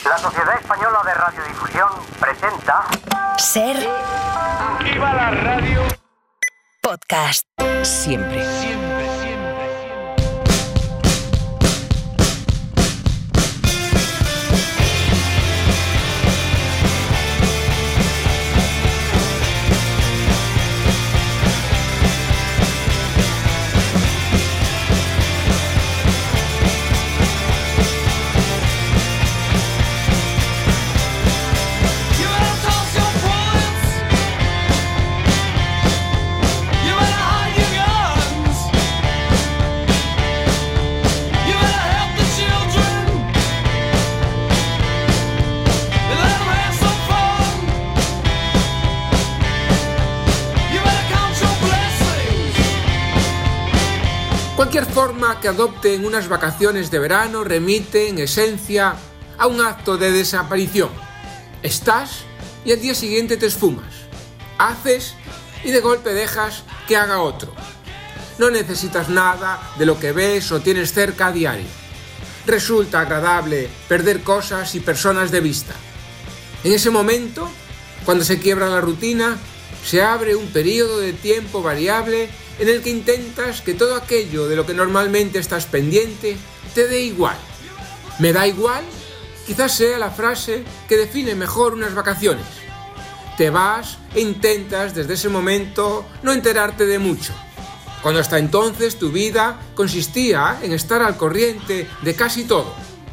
La Sociedad Española de Radiodifusión presenta... Ser... ¡Viva la radio! Podcast. Siempre. Cualquier forma que adopten unas vacaciones de verano remite, en esencia, a un acto de desaparición. Estás y al día siguiente te esfumas. Haces y de golpe dejas que haga otro. No necesitas nada de lo que ves o tienes cerca a diario. Resulta agradable perder cosas y personas de vista. En ese momento, cuando se quiebra la rutina, se abre un periodo de tiempo variable en el que intentas que todo aquello de lo que normalmente estás pendiente te dé igual. ¿Me da igual? Quizás sea la frase que define mejor unas vacaciones. Te vas e intentas desde ese momento no enterarte de mucho, cuando hasta entonces tu vida consistía en estar al corriente de casi todo.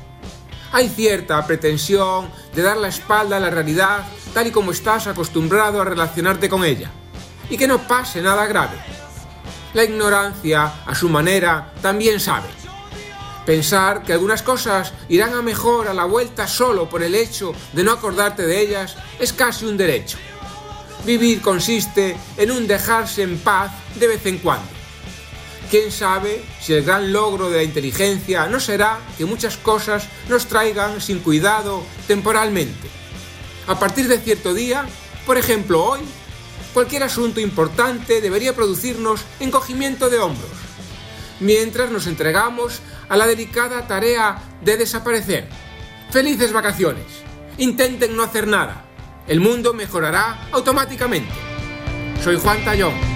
Hay cierta pretensión de dar la espalda a la realidad tal y como estás acostumbrado a relacionarte con ella, y que no pase nada grave. La ignorancia, a su manera, también sabe. Pensar que algunas cosas irán a mejor a la vuelta solo por el hecho de no acordarte de ellas es casi un derecho. Vivir consiste en un dejarse en paz de vez en cuando. ¿Quién sabe si el gran logro de la inteligencia no será que muchas cosas nos traigan sin cuidado temporalmente? A partir de cierto día, por ejemplo hoy, cualquier asunto importante debería producirnos encogimiento de hombros, mientras nos entregamos a la delicada tarea de desaparecer. ¡Felices vacaciones! Intenten no hacer nada. El mundo mejorará automáticamente. Soy Juan Tallón.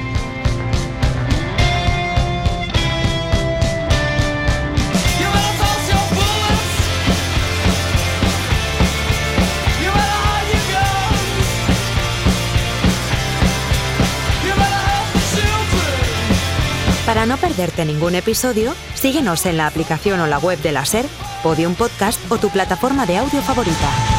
Para no perderte ningún episodio, síguenos en la aplicación o la web de la SER, Podium Podcast o tu plataforma de audio favorita.